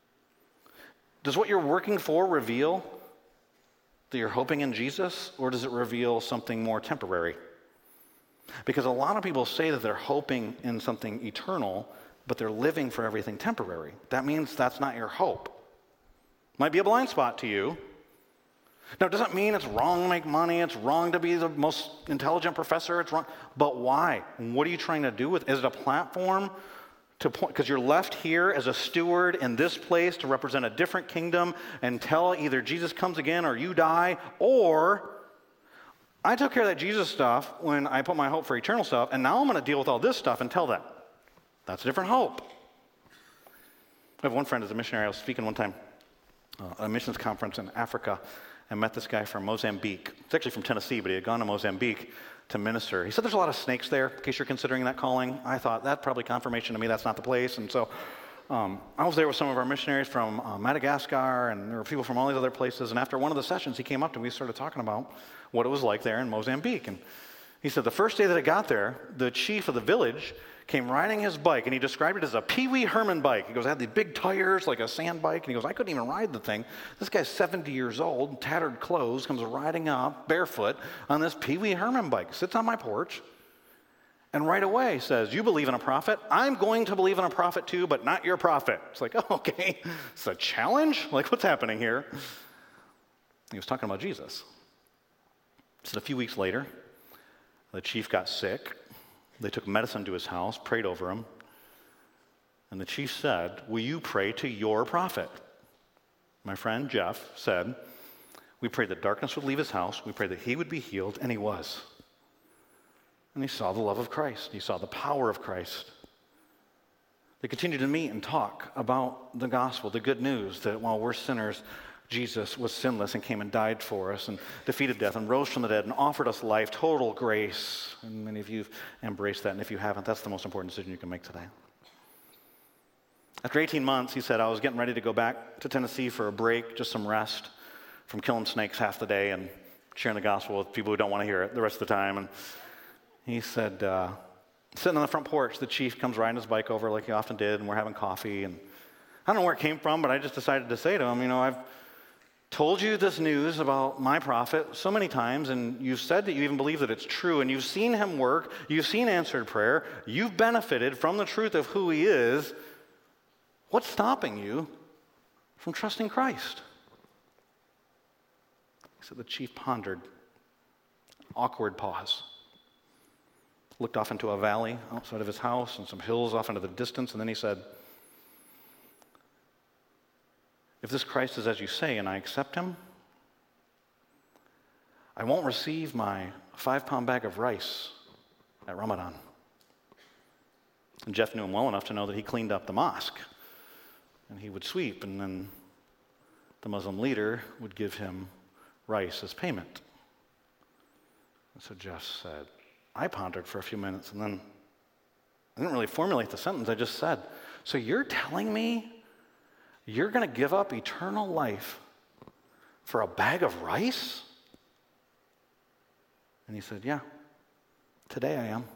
does what you're working for reveal that you're hoping in Jesus, or does it reveal something more temporary? Because a lot of people say that they're hoping in something eternal, but they're living for everything temporary. That means that's not your hope. Might be a blind spot to you. Now, it doesn't mean it's wrong to make money, it's wrong to be the most intelligent professor, it's wrong. But why? What are you trying to do with it? Is it a platform to point, because you're left here as a steward in this place to represent a different kingdom until either Jesus comes again or you die, or I took care of that Jesus stuff when I put my hope for eternal stuff, and now I'm going to deal with all this stuff until then. That's a different hope. I have one friend as a missionary. I was speaking one time uh, at a missions conference in Africa, and met this guy from Mozambique. It's actually from Tennessee, but he had gone to Mozambique to minister. He said there's a lot of snakes there, in case you're considering that calling. I thought, that's probably confirmation to me that's not the place. And so um, I was there with some of our missionaries from uh, Madagascar, and there were people from all these other places. And after one of the sessions, he came up to me, we started talking about what it was like there in Mozambique. And he said the first day that I got there, the chief of the village came riding his bike, and he described it as a Pee Wee Herman bike. He goes, it had these big tires, like a sand bike, and he goes, I couldn't even ride the thing. This guy's seventy years old, tattered clothes, comes riding up barefoot on this Pee Wee Herman bike, sits on my porch, and right away says, you believe in a prophet? I'm going to believe in a prophet too, but not your prophet. It's like, oh, okay, it's a challenge? Like, what's happening here? He was talking about Jesus. He said a few weeks later, The chief got sick. They took medicine to his house, prayed over him. And the chief said, will you pray to your prophet? My friend Jeff said, we prayed that darkness would leave his house. We prayed that he would be healed, and he was. And he saw the love of Christ. He saw the power of Christ. They continued to meet and talk about the gospel, the good news that while we're sinners, Jesus was sinless and came and died for us and defeated death and rose from the dead and offered us life, total grace. And many of you have embraced that, and if you haven't, that's the most important decision you can make today. After eighteen months, he said, I was getting ready to go back to Tennessee for a break, just some rest from killing snakes half the day and sharing the gospel with people who don't want to hear it the rest of the time. And he said, uh, sitting on the front porch, the chief comes riding his bike over like he often did, and we're having coffee. And I don't know where it came from, but I just decided to say to him, you know, I've told you this news about my prophet so many times, and you've said that you even believe that it's true, and you've seen him work, you've seen answered prayer, you've benefited from the truth of who he is. What's stopping you from trusting Christ? So the chief pondered. Awkward pause. Looked off into a valley outside of his house and some hills off into the distance, and then he said, if this Christ is as you say and I accept him, I won't receive my five-pound bag of rice at Ramadan. And Jeff knew him well enough to know that he cleaned up the mosque. And he would sweep, and then the Muslim leader would give him rice as payment. And so Jeff said, I pondered for a few minutes, and then I didn't really formulate the sentence. I just said, so you're telling me you're going to give up eternal life for a bag of rice? And he said, yeah, today I am.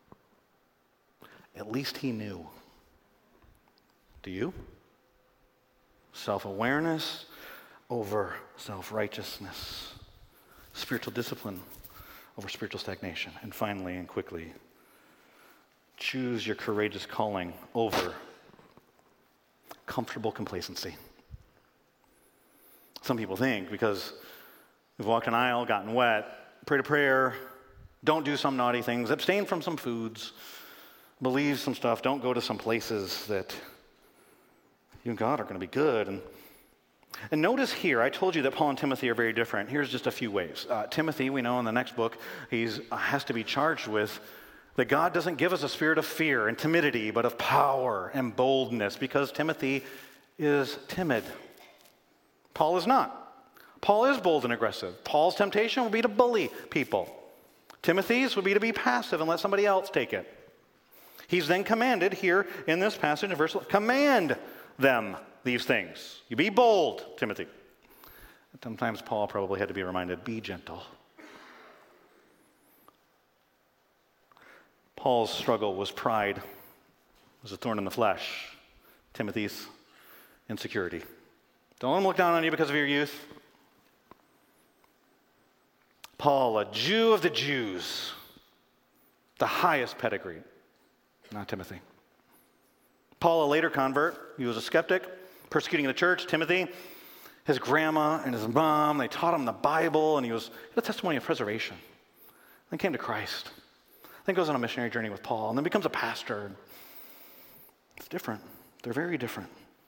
At least he knew. Do you? Self-awareness over self-righteousness. Spiritual discipline over spiritual stagnation. And finally and quickly, choose your courageous calling over comfortable complacency. Some people think because we've walked an aisle, gotten wet, prayed a prayer, don't do some naughty things, abstain from some foods, believe some stuff, don't go to some places that you and God are going to be good. And, and notice here, I told you that Paul and Timothy are very different. Here's just a few ways. Uh, Timothy, we know in the next book, he uh, has to be charged with that God doesn't give us a spirit of fear and timidity, but of power and boldness, because Timothy is timid. Paul is not. Paul is bold and aggressive. Paul's temptation would be to bully people. Timothy's would be to be passive and let somebody else take it. He's then commanded here in this passage in verse, command them these things. You be bold, Timothy. Sometimes Paul probably had to be reminded, be gentle. Paul's struggle was pride, was a thorn in the flesh. Timothy's insecurity. Don't let him look down on you because of your youth. Paul, a Jew of the Jews, the highest pedigree, not Timothy. Paul, a later convert, he was a skeptic, persecuting the church. Timothy, his grandma and his mom, they taught him the Bible, and he was a testimony of preservation. Then came to Christ. Then goes on a missionary journey with Paul, and then becomes a pastor. It's different. They're very different.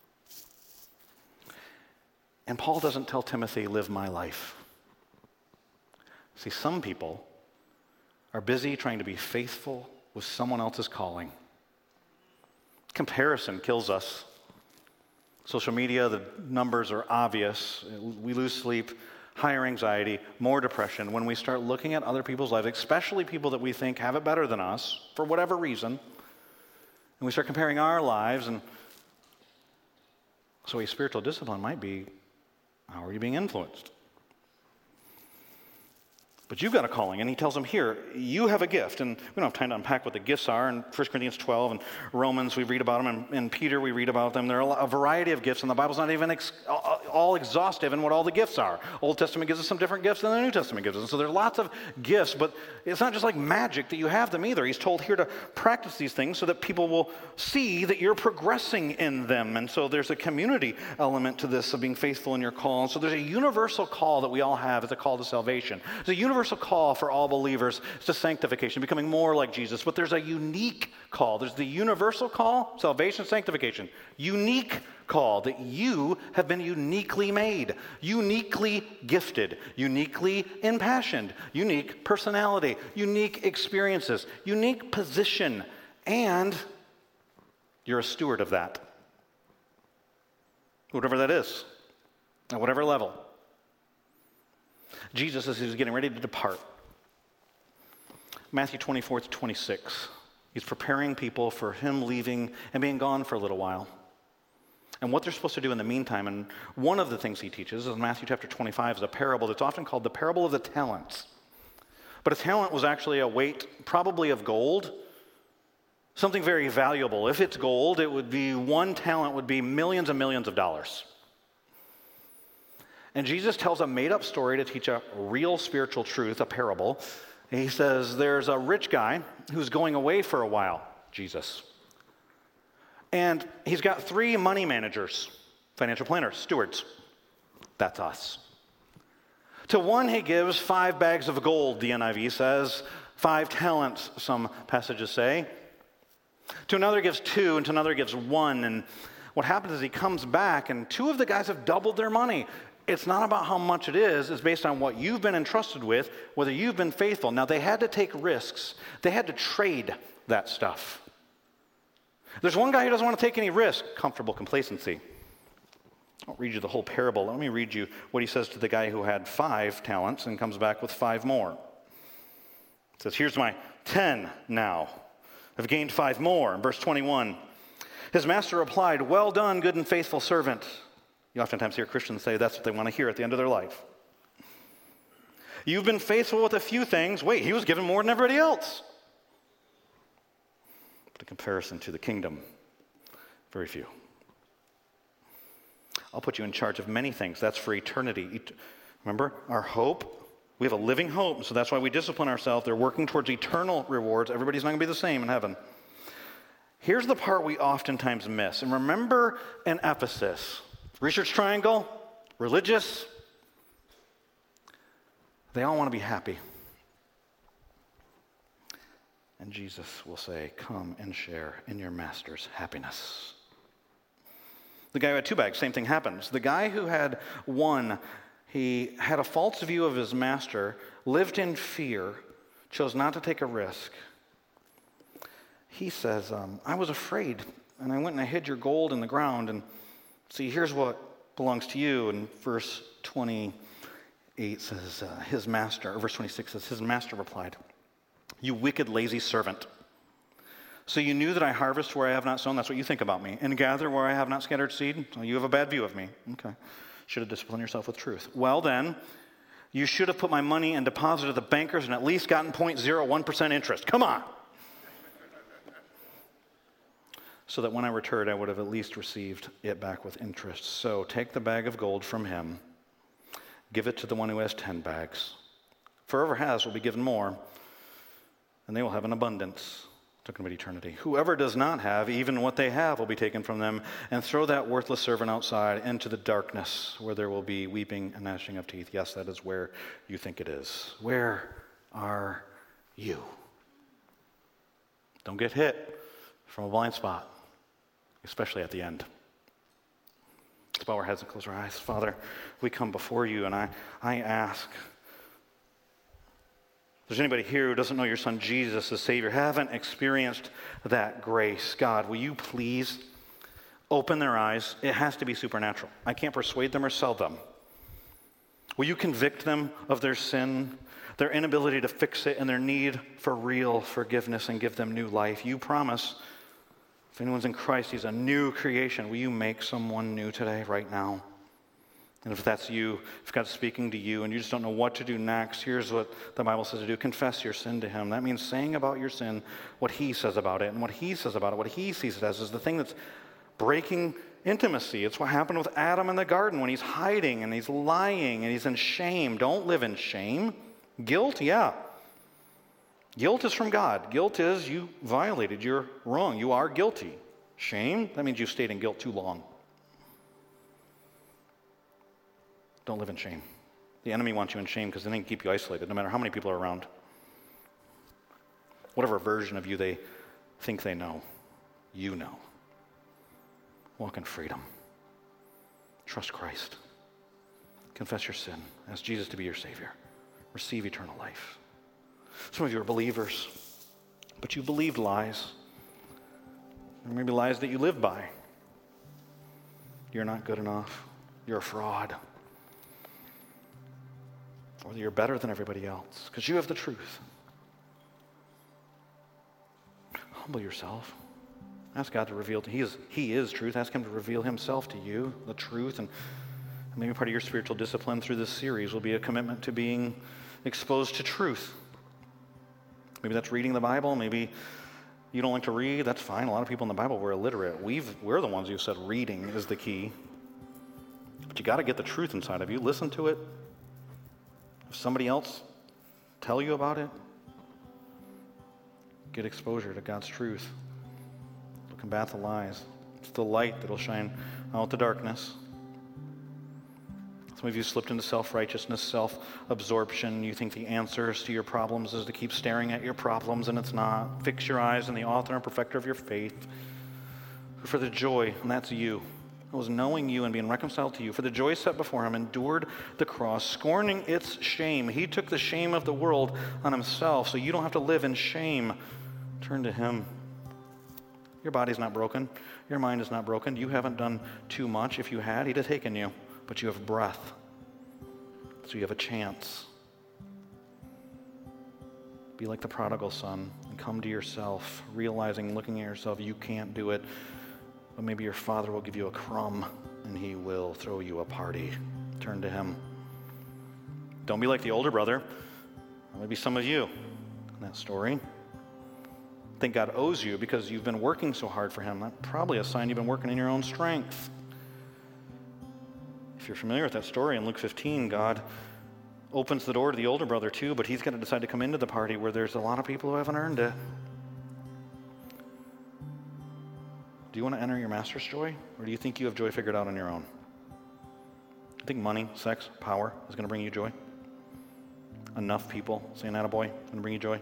And Paul doesn't tell Timothy, live my life. See, some people are busy trying to be faithful with someone else's calling. Comparison kills us. Social media, the numbers are obvious. We lose sleep, higher anxiety, more depression when we start looking at other people's lives, especially people that we think have it better than us for whatever reason. And we start comparing our lives. And so a spiritual discipline might be, how are you being influenced? But you've got a calling, and he tells them here, you have a gift. And we don't have time to unpack what the gifts are. In First Corinthians twelve and Romans, we read about them, and in Peter, we read about them. There are a variety of gifts, and the Bible's not even ex- all exhaustive in what all the gifts are. Old Testament gives us some different gifts than the New Testament gives us. And so there's lots of gifts, but it's not just like magic that you have them either. He's told here to practice these things so that people will see that you're progressing in them. And so there's a community element to this of being faithful in your call. And so there's a universal call that we all have. It's a call to salvation. There's a universal call for all believers is to sanctification, becoming more like Jesus. But there's a unique call. There's the universal call, salvation, sanctification. Unique call that you have been uniquely made, uniquely gifted, uniquely impassioned, unique personality, unique experiences, unique position, and you're a steward of that. Whatever that is, at whatever level. Jesus, as he was getting ready to depart, Matthew twenty-four to twenty-six, he's preparing people for him leaving and being gone for a little while. And what they're supposed to do in the meantime, and one of the things he teaches in Matthew chapter twenty-five is a parable that's often called the parable of the talents. But a talent was actually a weight, probably of gold, something very valuable. If it's gold, it would be, one talent would be millions and millions of dollars. And Jesus tells a made-up story to teach a real spiritual truth, a parable. He says, there's a rich guy who's going away for a while, Jesus. And he's got three money managers, financial planners, stewards. That's us. To one he gives five bags of gold, the N I V says, five talents, some passages say. To another gives two, and to another gives one. And what happens is he comes back, and two of the guys have doubled their money. It's not about how much it is. It's based on what you've been entrusted with, whether you've been faithful. Now, they had to take risks. They had to trade that stuff. There's one guy who doesn't want to take any risk, comfortable complacency. I won't read you the whole parable. Let me read you what he says to the guy who had five talents and comes back with five more. It says, here's my ten now. I've gained five more. In verse twenty-one, his master replied, well done, good and faithful servant. You oftentimes hear Christians say that's what they want to hear at the end of their life. You've been faithful with a few things. Wait, he was given more than everybody else. But in comparison to the kingdom, very few. I'll put you in charge of many things. That's for eternity. Remember, our hope, we have a living hope, so that's why we discipline ourselves. They're working towards eternal rewards. Everybody's not going to be the same in heaven. Here's the part we oftentimes miss. And remember in Ephesus, research triangle, religious, they all want to be happy. And Jesus will say, come and share in your master's happiness. The guy who had two bags, same thing happens. The guy who had one, he had a false view of his master, lived in fear, chose not to take a risk. He says, um, I was afraid, and I went and I hid your gold in the ground, and see, here's what belongs to you. And verse twenty-eight says, uh, his master, or verse twenty-six says, his master replied, you wicked, lazy servant. So you knew that I harvest where I have not sown, that's what you think about me, and gather where I have not scattered seed? So you have a bad view of me. Okay. Should have disciplined yourself with truth. Well then, you should have put my money and deposited at the bankers and at least gotten zero point zero one percent interest. Come on. So that when I returned, I would have at least received it back with interest. So take the bag of gold from him, give it to the one who has ten bags. For whoever has will be given more, and they will have an abundance. Talking about eternity. Whoever does not have, even what they have will be taken from them, and throw that worthless servant outside into the darkness, where there will be weeping and gnashing of teeth. Yes, that is where you think it is. Where are you? Don't get hit from a blind spot, especially at the end. Let's bow our heads and close our eyes. Father, we come before you, and I, I ask, if there's anybody here who doesn't know your son Jesus as Savior, haven't experienced that grace, God, will you please open their eyes? It has to be supernatural. I can't persuade them or sell them. Will you convict them of their sin, their inability to fix it, and their need for real forgiveness, and give them new life? You promise, if anyone's in Christ, he's a new creation. Will you make someone new today, right now? And if that's you, if God's speaking to you and you just don't know what to do next, here's what the Bible says to do. Confess your sin to him. That means saying about your sin what he says about it. And what he says about it, what he sees it as, is the thing that's breaking intimacy. It's what happened with Adam in the garden when he's hiding and he's lying and he's in shame. Don't live in shame. Guilt, yeah. Guilt is from God. Guilt is you violated. You're wrong. You are guilty. Shame, that means you've stayed in guilt too long. Don't live in shame. The enemy wants you in shame because they can keep you isolated, no matter how many people are around. Whatever version of you they think they know, you know. Walk in freedom. Trust Christ. Confess your sin. Ask Jesus to be your Savior. Receive eternal life. Some of you are believers, but you believed lies. Or maybe lies that you live by. You're not good enough. You're a fraud. Or you're better than everybody else because you have the truth. Humble yourself. Ask God to reveal to you. He is, he is truth. Ask him to reveal himself to you, the truth. And maybe part of your spiritual discipline through this series will be a commitment to being exposed to truth. Maybe that's reading the Bible. Maybe you don't like to read. That's fine. A lot of people in the Bible were illiterate. We've, we're the ones who said reading is the key. But you got to get the truth inside of you. Listen to it. If somebody else tell you about it, get exposure to God's truth. It'll combat the lies. It's the light that'll shine out the darkness. Some of you slipped into self-righteousness, self-absorption. You think the answers to your problems is to keep staring at your problems, and it's not. Fix your eyes on the author and perfecter of your faith. For the joy, and that's you. It was knowing you and being reconciled to you. For the joy set before him, endured the cross, scorning its shame. He took the shame of the world on himself, so you don't have to live in shame. Turn to him. Your body's not broken. Your mind is not broken. You haven't done too much. If you had, he'd have taken you. But you have breath, so you have a chance. Be like the prodigal son and come to yourself, realizing, looking at yourself, you can't do it, but maybe your father will give you a crumb and he will throw you a party. Turn to him. Don't be like the older brother. Maybe some of you in that story think God owes you because you've been working so hard for him. That's probably a sign you've been working in your own strength. If you're familiar with that story in Luke fifteen, God opens the door to the older brother too, but he's going to decide to come into the party where there's a lot of people who haven't earned it. Do you want to enter your master's joy, or do you think you have joy figured out on your own? I think money, sex, power is going to bring you joy. Enough people saying attaboy is going to bring you joy.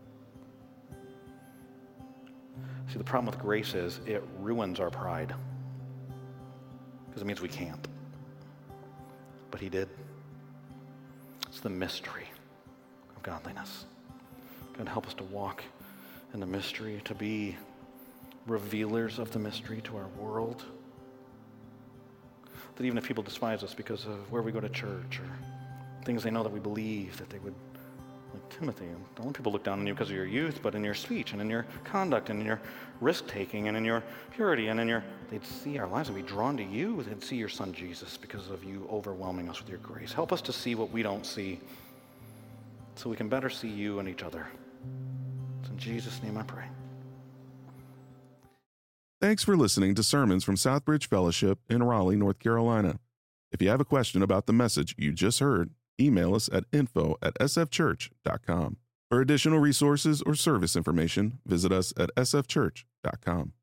See, the problem with grace is it ruins our pride because it means we can't. But he did. It's the mystery of godliness. God, help us to walk in the mystery, to be revealers of the mystery to our world. That even if people despise us because of where we go to church or things they know that we believe, that they would, like Timothy, don't let people look down on you because of your youth, but in your speech and in your conduct and in your risk-taking and in your purity and in your, they'd see our lives and be drawn to you. They'd see your son Jesus because of you overwhelming us with your grace. Help us to see what we don't see so we can better see you and each other. It's in Jesus' name I pray. Thanks for listening to sermons from Southbridge Fellowship in Raleigh, North Carolina. If you have a question about the message you just heard, email us at info at s f church dot com. For additional resources or service information, visit us at s f church dot com.